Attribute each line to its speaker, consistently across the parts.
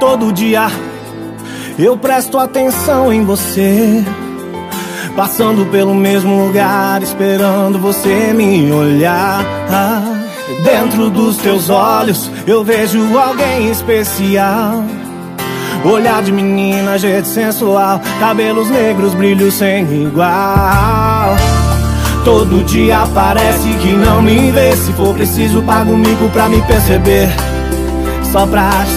Speaker 1: Todo dia eu presto atenção em você, passando pelo mesmo lugar, esperando você me olhar. Dentro dos teus olhos eu vejo alguém especial. Olhar de menina, jeito sensual, cabelos negros, brilho sem igual. Todo dia parece que não me vê. Se for preciso pago um mico pra me perceber, só pra te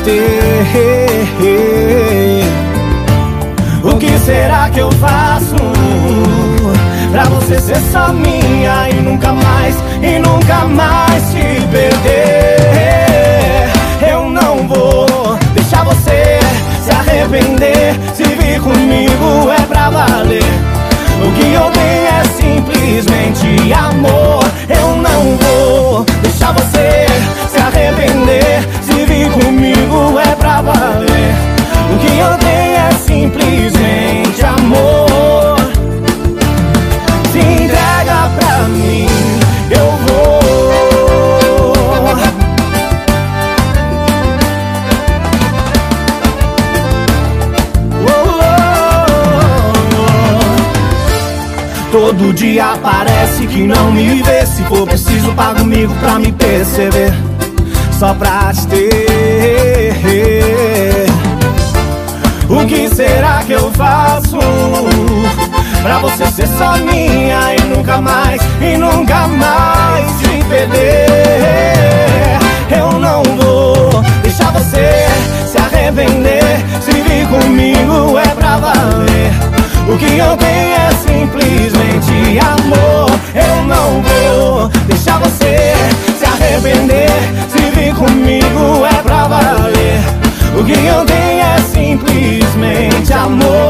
Speaker 1: ter. O que será que eu faço pra você ser só minha e nunca mais te perder? Eu não vou deixar você se arrepender. Se vir comigo é pra valer. O que eu tenho é simplesmente amor. Eu não vou deixar você se arrepender. Se vir comigo é pra valer. O que eu tenho é simplesmente amor. Se entrega pra mim, eu vou. Todo dia parece que não me vê. Se for preciso pago mico pra me perceber, só pra te ter. O que será que eu faço pra você ser só minha e nunca mais te perder? Eu não vou deixar você se arrepender. Se vir comigo é pra valer. O que eu tenho é simplesmente amor. Eu não vou deixar você se arrepender. Se vir comigo é pra valer. O que eu tenho é simplesmente amor.